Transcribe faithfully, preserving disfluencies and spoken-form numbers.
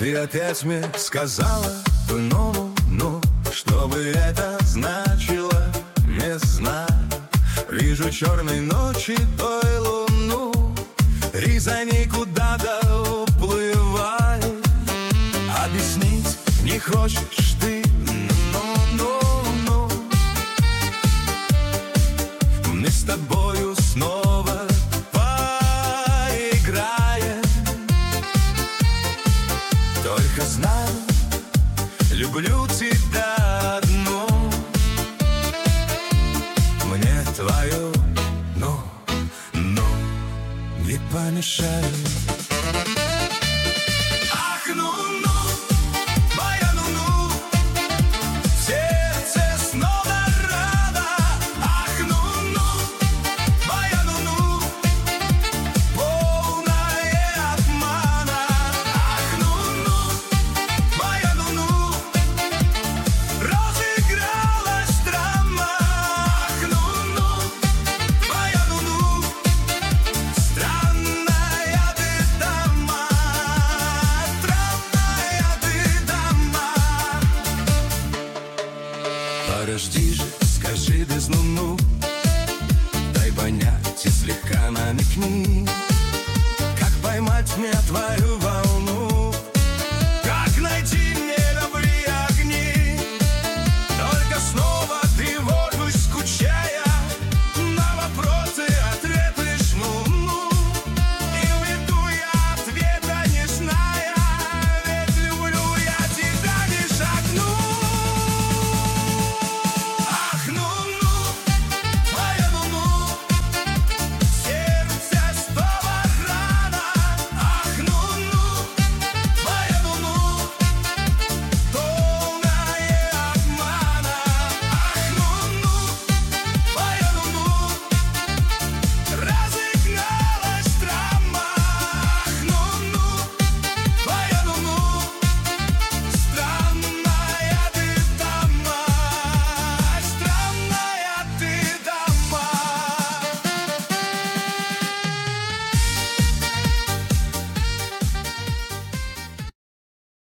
Ты опять мне сказала по-новому, ну, что бы это значило, не знаю. Вижу черной ночи той луну, Рязани куда-то уплывает. Объяснить не хочешь ты, ну-ну-ну. Мы с тобою снова поиграем. Только знаю, люблю тебя одну. Мне твое «ну, ну» не помешает. Ах, ну-ну, моя ну-ну, сердце снова рада. Ах, ну-ну, моя ну-ну, полная обмана. Ах, ну-ну, моя ну-ну, разыгралась драма. Ах, ну-ну, моя ну-ну, странная ты дама, странная ты дама. Подожди же, скажи без ну-ну, дай понять и слегка намекни, как поймать мне твою волну.